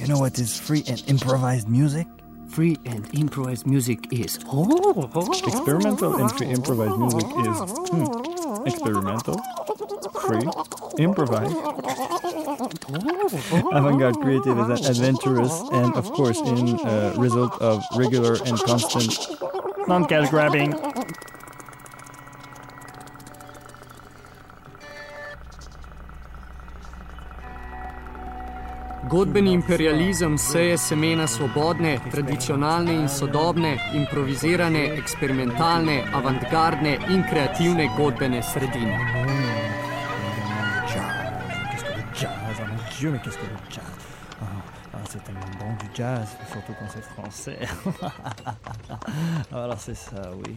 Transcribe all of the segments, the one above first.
You know what is free and improvised music? Free and improvised music is... Experimental and free improvised music is... experimental, free, improvised. Avant-garde creative is adventurous and, of course, in result of regular and constant non-cash grabbing. Godbeni imperializem seje semena svobodne, tradicionalne in sodobne, improvizirane, eksperimentalne, avantgardne in kreativne godbene sredine. Jazz, oh mon Dieu, mais qu'est-ce que le jazz? C'est tellement bon du jazz, surtout quand c'est français. Alors c'est ça, oui.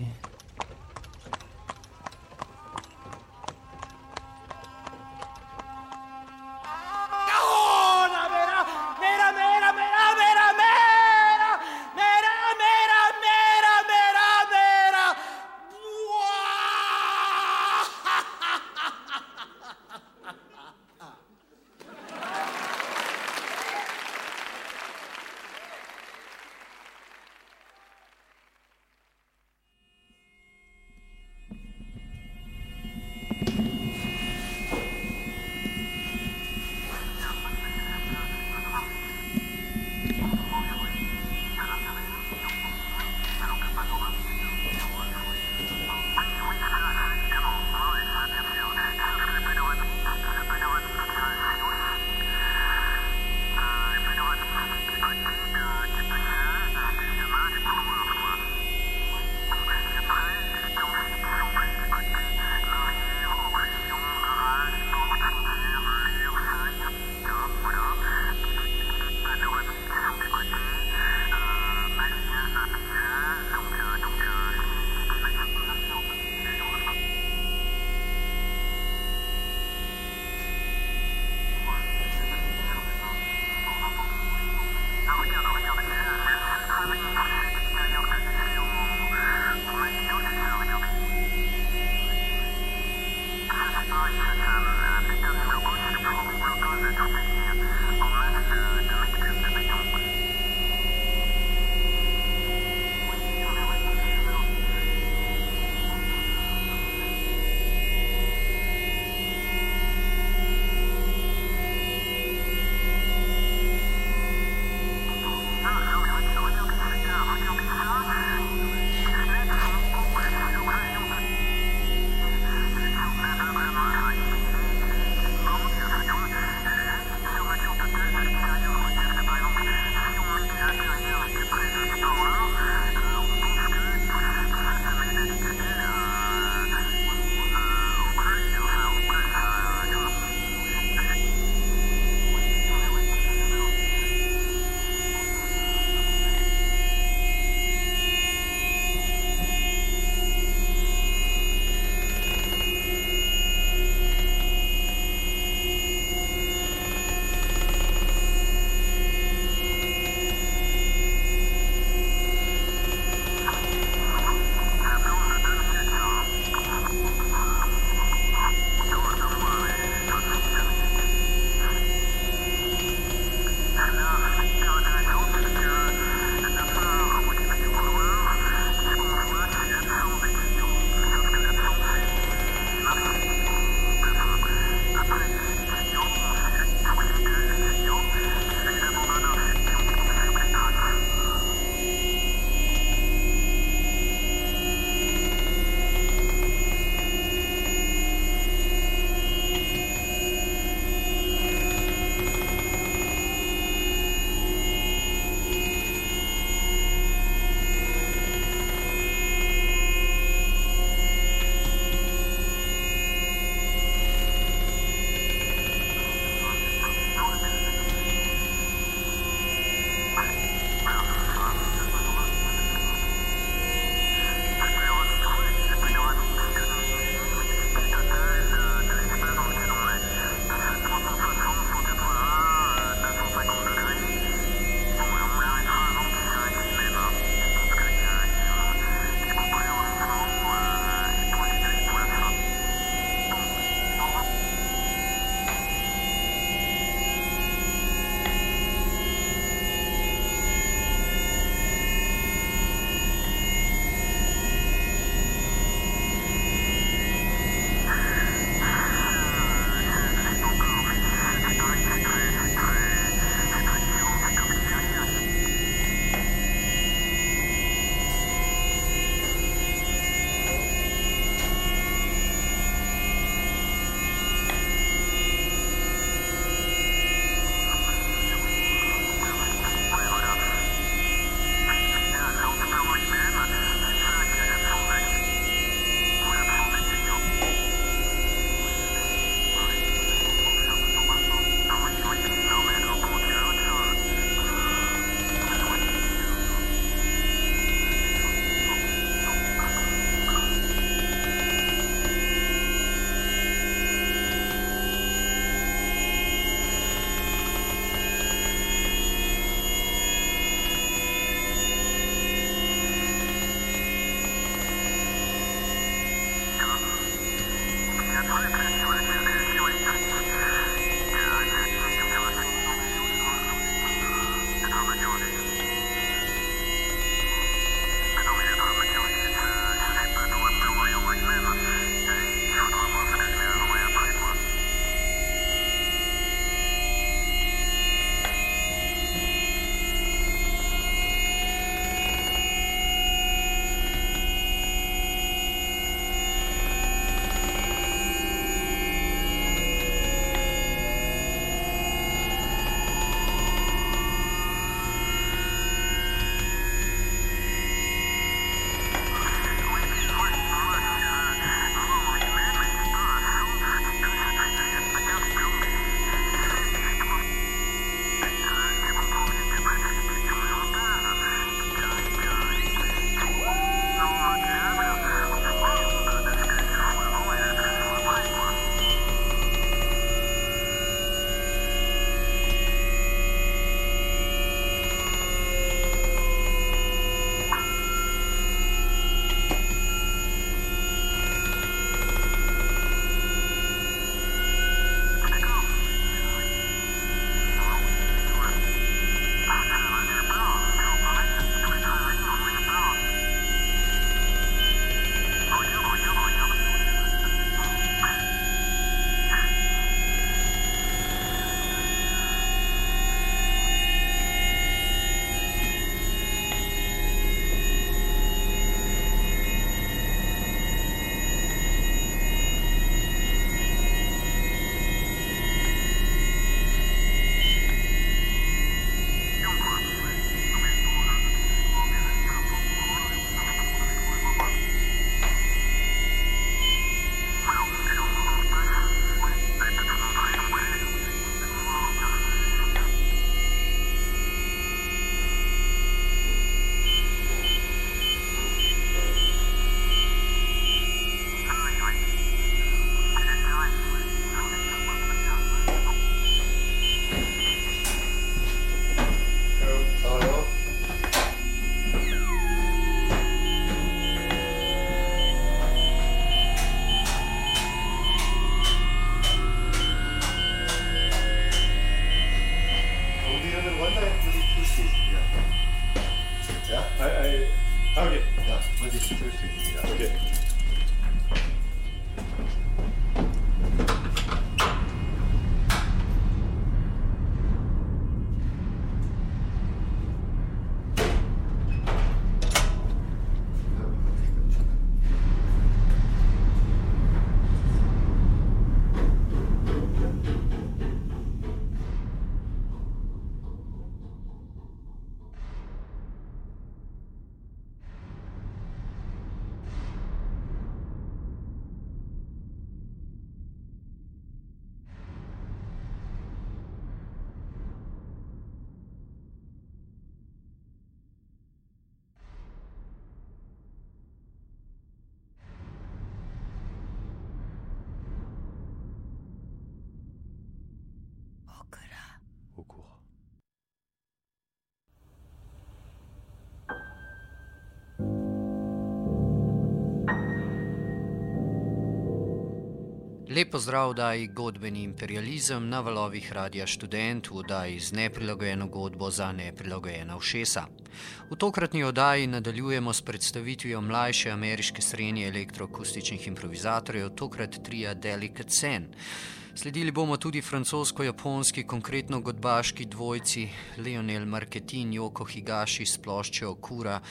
Lep pozdrav v oddaji Godbeni imperializem na valovih Radia Študent v oddaji z neprilagojeno godbo za neprilagojena ušesa. V tokratni oddaji nadaljujemo s predstavitvijo mlajše ameriške srednje elektroakustičnih improvizatorjev, tokrat tria Delicate Sen. Sledili bomo tudi francosko-japonski, konkretno godbaški dvojci Lionel Marquetin in Yoko Higashi s ploščo Okura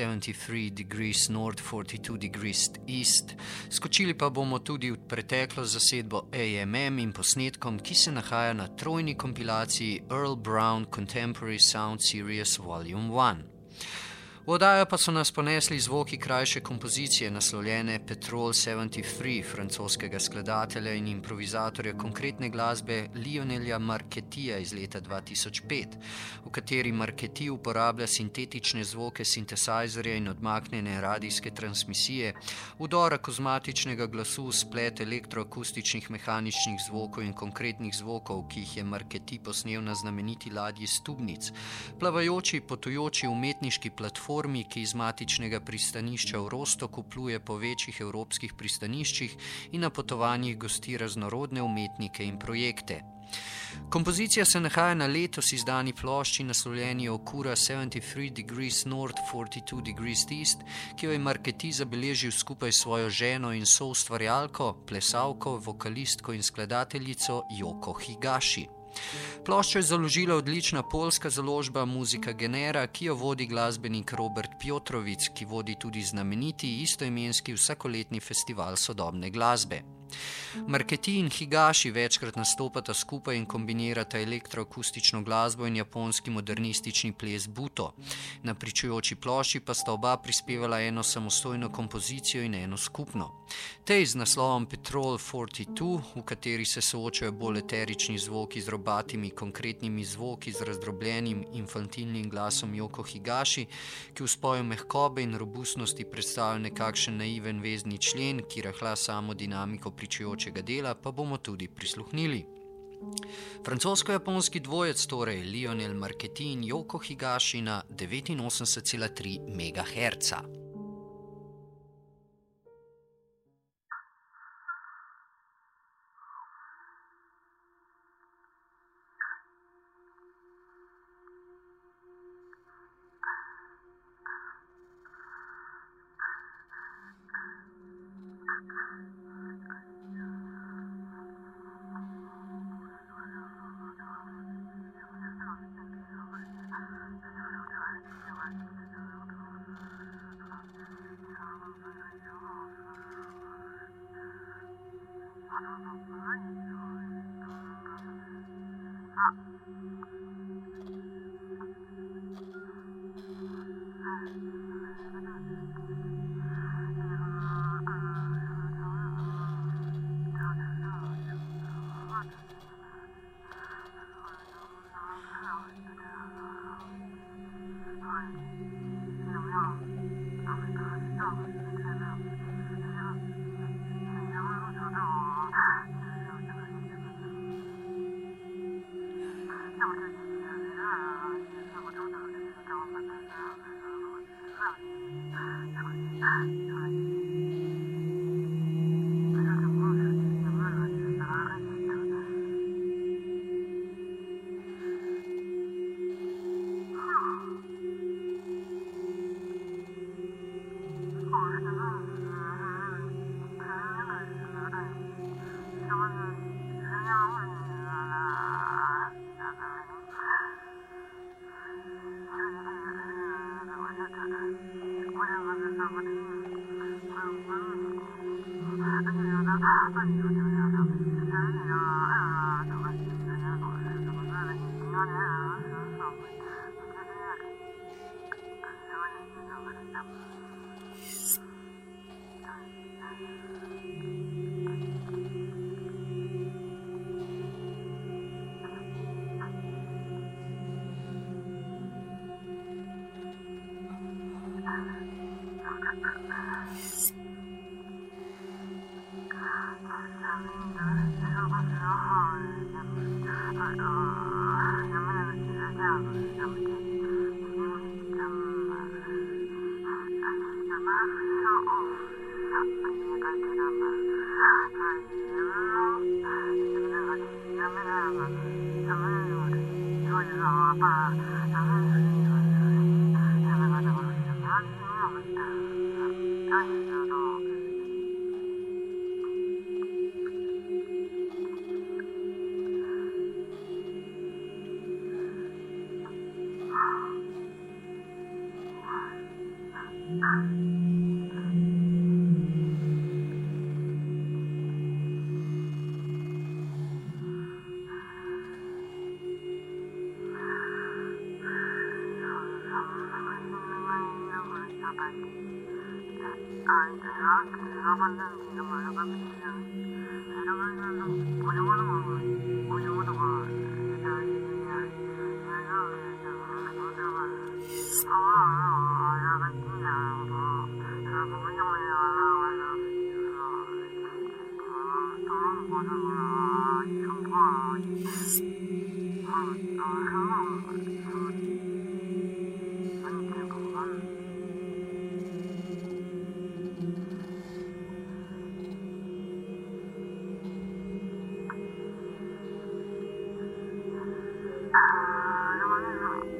73 degrees north, 42 degrees east. Skočili pa bomo tudi v preteklo zasedbo AMM in posnetkom, ki se nahaja na trojni kompilaciji Earl Brown Contemporary Sound Series Volume 1. V oddajo pa so nas ponesli zvoki krajše kompozicije naslovljene Petrol 73 francoskega skladatelja in improvizatorja konkretne glasbe Lionela Marquetija iz leta 2005, v kateri Marqueti uporablja sintetične zvoke sintesajzerja in odmaknjene radijske transmisije, vdora kozmatičnega glasu, splet elektroakustičnih mehaničnih zvokov in konkretnih zvokov, ki jih je Marqueti posnel na znameniti ladji Stubnic, plavajoči, potujoči umetniški platformi platformi, ki iz matičnega pristanišča v Rostoku pluje po večjih evropskih pristaniščih in na potovanjih gosti raznorodne umetnike in projekte. Kompozicija se nahaja na letos izdani plošči naslovljeni Okura 73 degrees north, 42 degrees east, ki jo je Marqueti zabeležil skupaj s svojo ženo in soustvarjalko, plesalko, vokalistko in skladateljico Yoko Higashi. Ploščo je založila odlična poljska založba Muzika Genera, ki jo vodi glasbenik Robert Piotrovic, ki vodi tudi znameniti istoimenski vsakoletni festival sodobne glasbe. Marqueti in Higashi večkrat nastopata skupaj in kombinirata elektroakustično glasbo in japonski modernistični ples buto. Na pričujoči plošči pa sta oba prispevala eno samostojno kompozicijo in eno skupno. Tej z naslovom Petrol 42, v kateri se soočajo bolj eterični zvoki z robatimi konkretnimi zvoki z razdrobljenim infantilnim glasom Yoko Higashi, ki v spoju mehkobe in robustnosti predstavlja nekakšen naiven vezni člen, ki rahla samo dinamiko pričujočega dela, pa bomo tudi prisluhnili. Francosko-japonski dvojec torej Lionel Marqueti in Yoko Higashi na 89,3 MHz.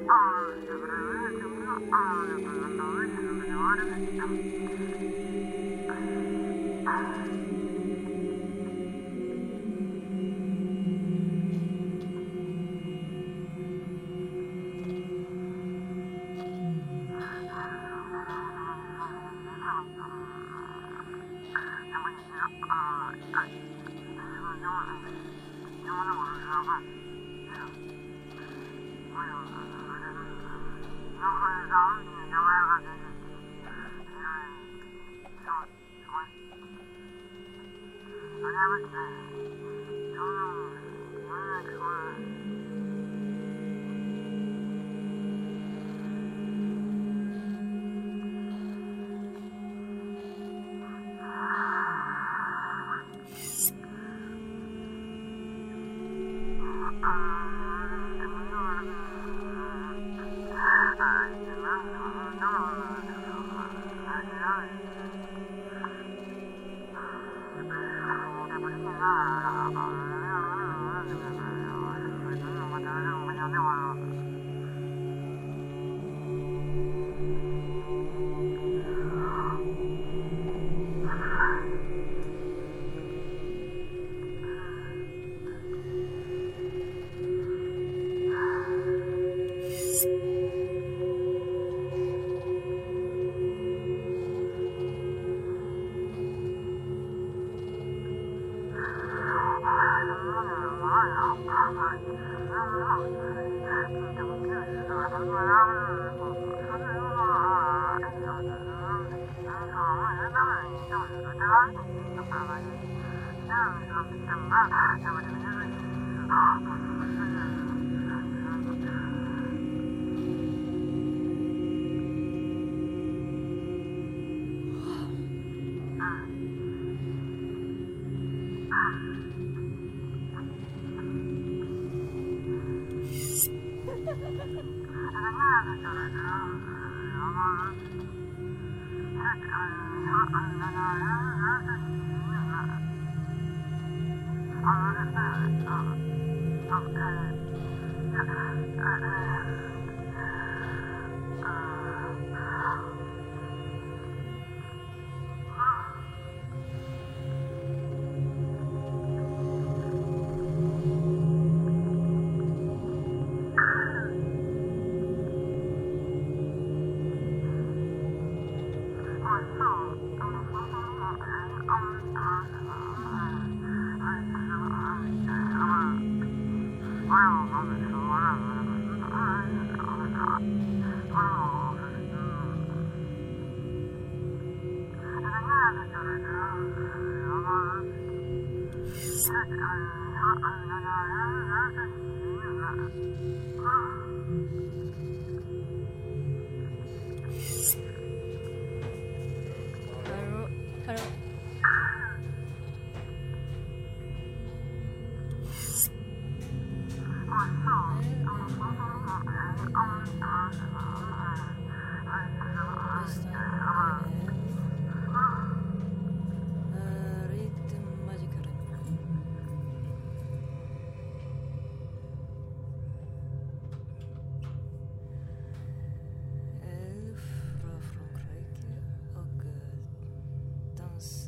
Frankrike og dans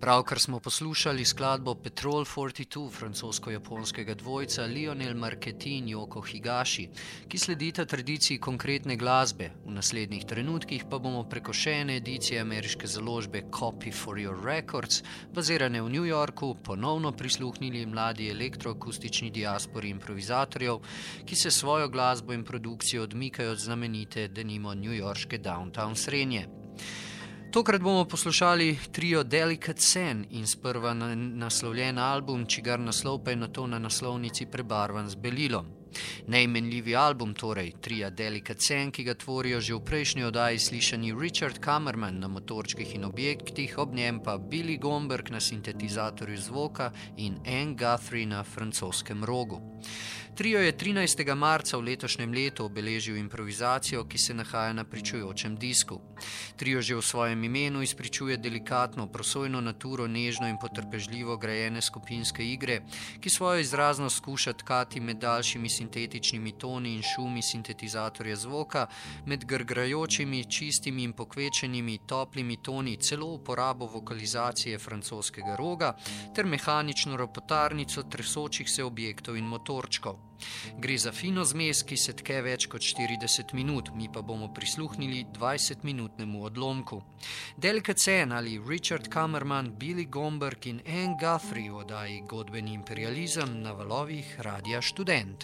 Pravkar smo poslušali skladbo Petrol 42 francosko-japonskega dvojca Lionel Marchetti in Yoko Higashi, ki sledita tradiciji konkretne glasbe. V naslednjih trenutkih pa bomo preko še ene edicije ameriške založbe Copy for Your Records, bazirane v New Yorku, ponovno prisluhnili mladi elektroakustični diaspori improvizatorjev, ki se svojo glasbo in produkcijo odmikajo od znamenite, denimo newyorške downtown srenje. Tokrat bomo poslušali trio Delicate Sen in sprva naslovljen album, čigar naslov pa je nato na naslovnici prebarvan z belilom. Neimenljivi album torej, tria Delicate Sen, ki ga tvorijo že v prejšnji oddaji slišani Richard Kammerman na motorčkih in objektih, ob njem pa Billy Gomberg na sintetizatorju zvoka in Anne Guthrie na francoskem rogu. Trio je 13. marca v letošnjem letu obeležil improvizacijo, ki se nahaja na pričujočem disku. Trio že v svojem imenu izpričuje delikatno, prosojno naturo, nežno in potrpežljivo grajene skupinske igre, ki svojo izraznost skuša tkati med daljšimi sintetičnimi toni in šumi sintetizatorja zvoka, med grgrajočimi, čistimi in pokvečenimi, toplimi toni, celo uporabo vokalizacije francoskega roga ter mehanično ropotarnico tresočih se objektov in motorčkov. Gre za fino zmes, ki se tke več kot 40 minut, mi pa bomo prisluhnili 20-minutnemu odlomku. Delicate Sen ali Richard Kammerman, Billy Gomberg in Anne Guthrie v oddaji Godbeni imperializem na valovih Radia Študent.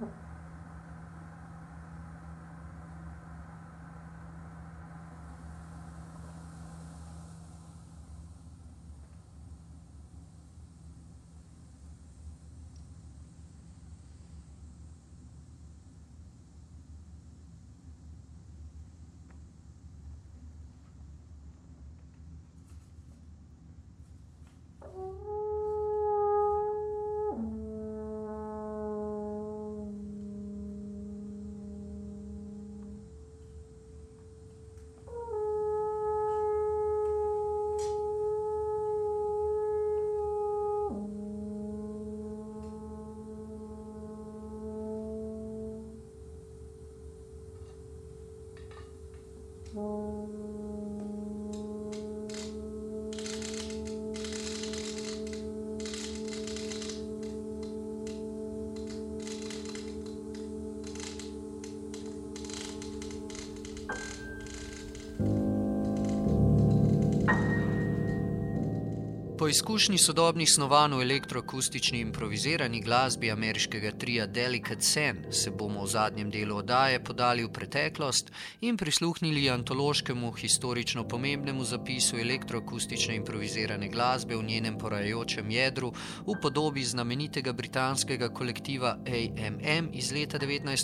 Po izkušnji sodobnih snovanj v elektroakustični improvizirani glasbi ameriškega tria Delicate Sen se bomo v zadnjem delu oddaje podali v preteklost in prisluhnili antološkemu historično pomembnemu zapisu elektroakustične improvizirane glasbe v njenem porajajočem jedru v podobi znamenitega britanskega kolektiva AMM iz leta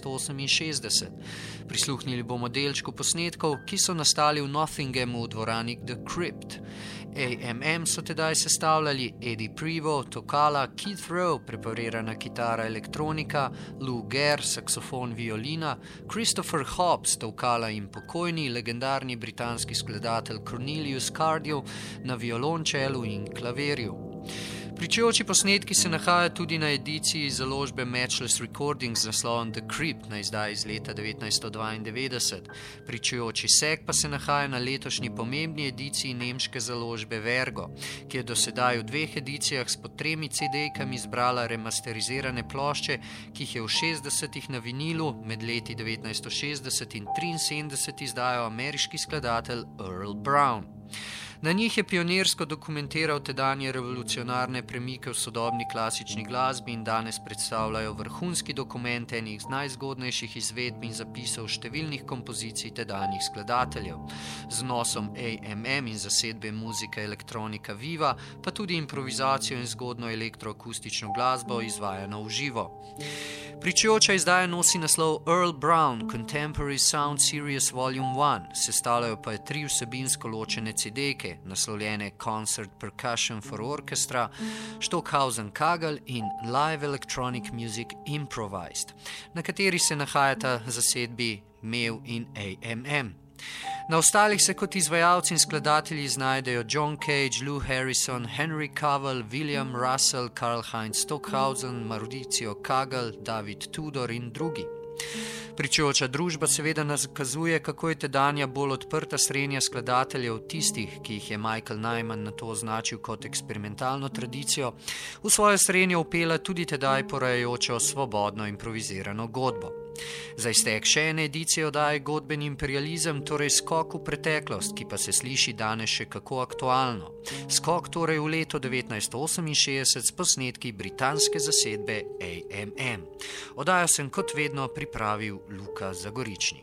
1968. Prisluhnili bomo delčku posnetkov, ki so nastali v Nottinghamu v dvorani The Crypt. AMM so tedaj sestavljali Eddie Prevost, tokala, Keith Rowe, preparirana kitara elektronika, Lou Gehrig, saksofon violina, Christopher Hobbs, tokala in pokojni, legendarni britanski skladatelj Cornelius Cardew na violončelu in klavirju. Pričujoči posnetki se nahajajo tudi na ediciji založbe Matchless Recordings z naslovom The Crypt na izdaji iz leta 1992. Pričujoči sek pa se nahaja na letošnji pomembni ediciji nemške založbe Vergo, ki je do sedaj v 2 edicijah s po 3 CD-kami zbrala remasterizirane plošče, ki jih je v 60-ih na vinilu med leti 1960 in 73 izdajal ameriški skladatelj Earl Brown. Na njih je pionirsko dokumentiral tedanje revolucionarne premike v sodobni klasični glasbi in danes predstavljajo vrhunski dokument enih najzgodnejših izvedb in zapisov številnih kompozicij tedanjih skladateljev. Z nosom AMM in zasedbe muzike elektronika Viva, pa tudi improvizacijo in zgodno elektroakustično glasbo izvajano v živo. Pričujoča izdaja nosi naslov Earl Brown Contemporary Sound Series Volume 1, sestavljajo pa je 3 vsebinsko ločene CD-ke, naslovljene Concert Percussion for Orchestra, Stockhausen Kagel in Live Electronic Music Improvised, na kateri se nahajata zasedbi MEV in AMM. Na ostalih se kot izvajalci in skladatelji znajdejo John Cage, Lou Harrison, Henry Cavill, William Russell, Karl-Heinz Stockhausen, Mauricio Kagel, David Tudor in drugi. Pričujoča družba seveda nakazuje, kako je tedanja bolj odprta srenja skladateljev tistih, ki jih je Michael Nyman nato označil kot eksperimentalno tradicijo, v svojo srenjo upela tudi tedaj porajajočo svobodno improvizirano godbo. Za iztek še ene edicije oddaje Godbeni imperializem, torej skok v preteklost, ki pa se sliši danes še kako aktualno. Skok torej v leto 1968 s posnetki britanske zasedbe AMM. Oddajo sem kot vedno pripravil Luka Zagoričnik.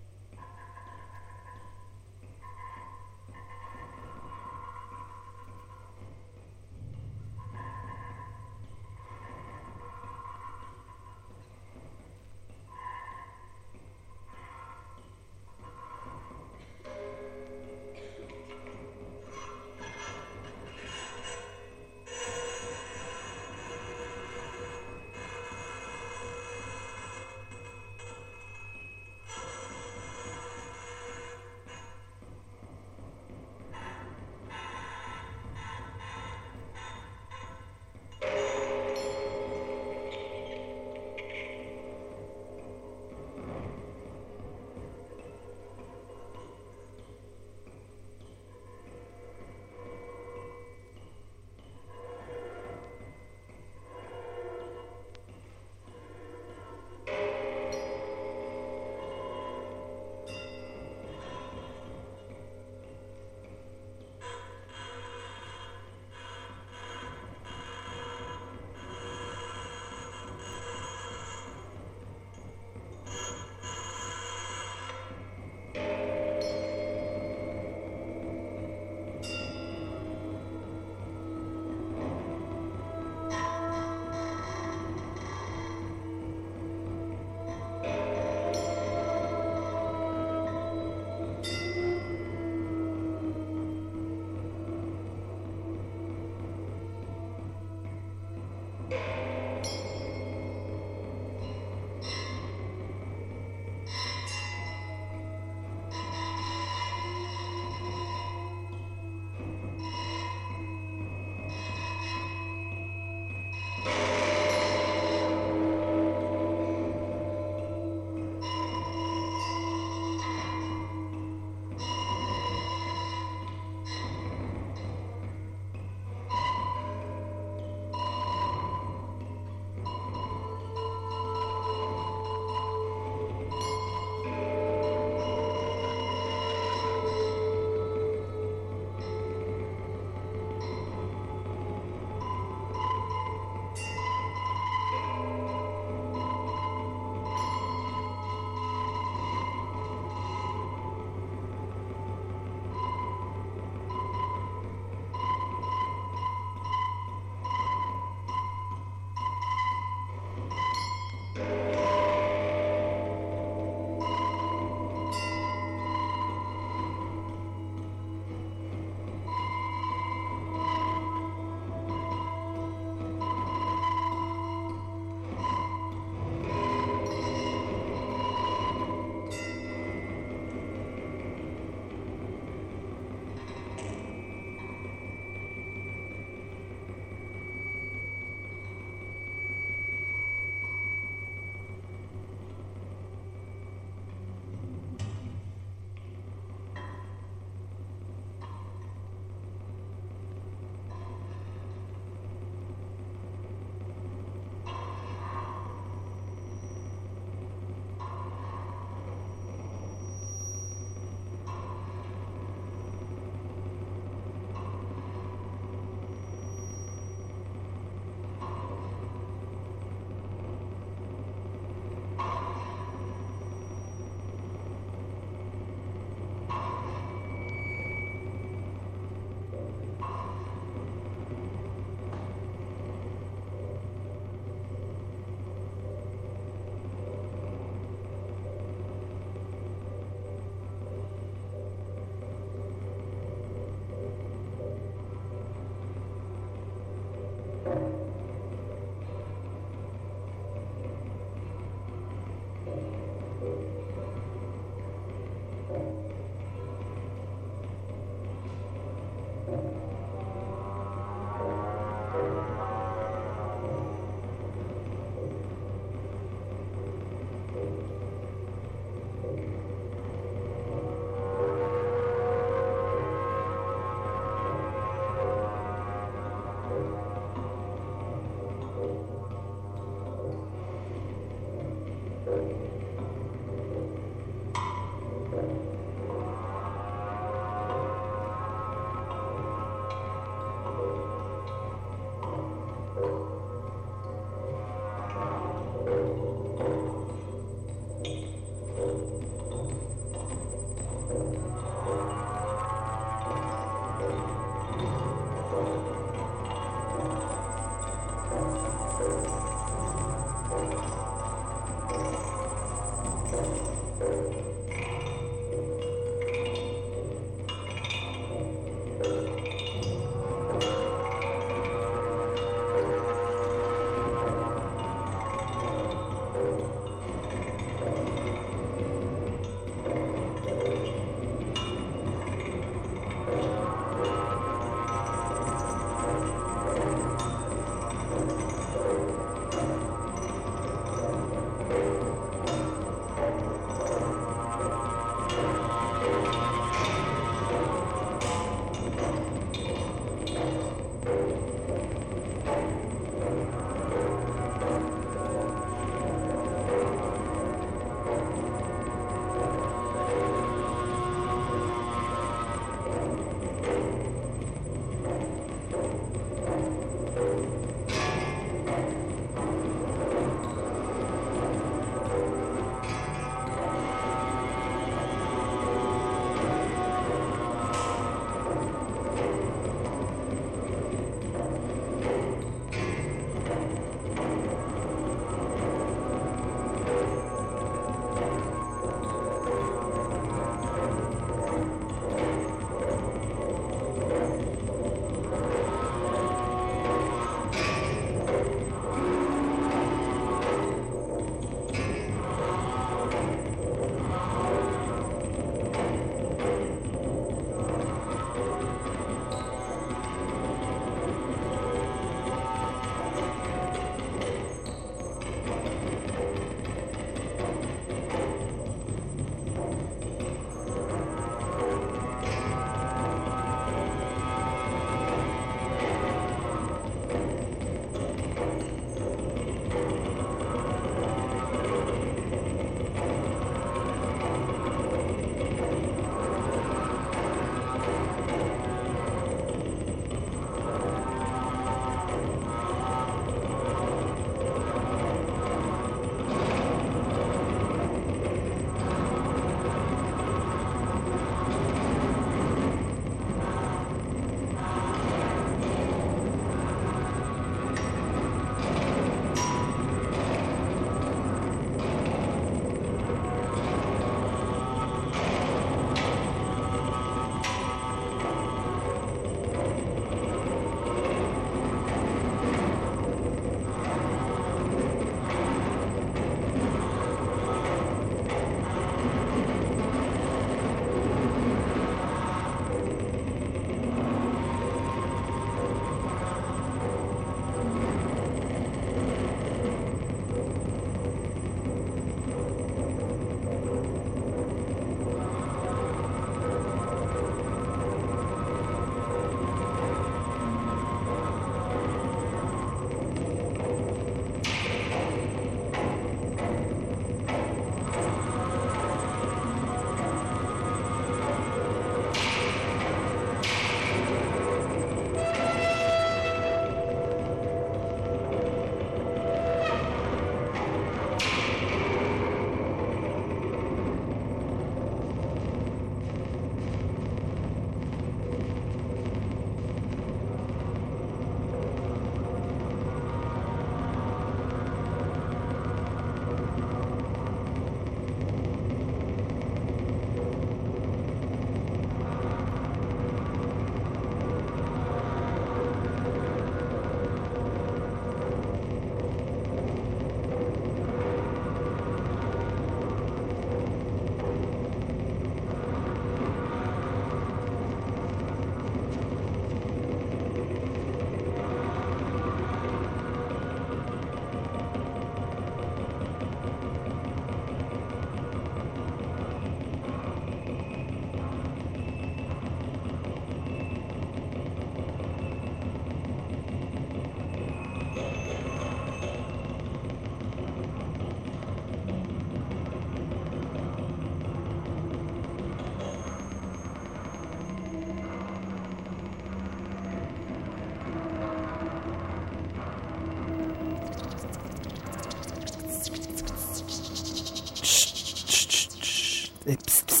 psst, psst,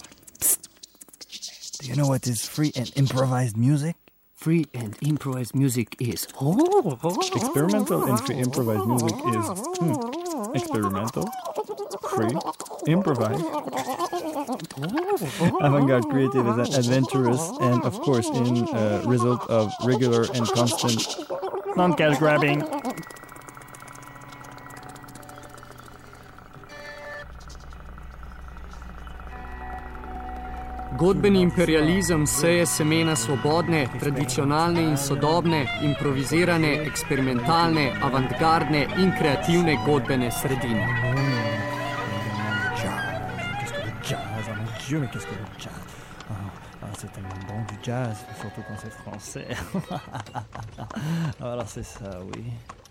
psst. Do you know what is free and improvised music? Free and improvised music is... Experimental and free improvised music is experimental, free, improvised. Avant-garde creative is adventurous and, of course, in result of regular and constant non-cash grabbing. Godbeni imperializem seje semena svobodne, tradicionalne in sodobne, improvizirane, eksperimentalne, avantgardne in kreativne godbene sredine. Qu'est-ce que le jazz? Oh mon Dieu, mais qu'est-ce que le jazz? C'est tellement bon du jazz, surtout quand c'est français. Alors c'est ça, oui.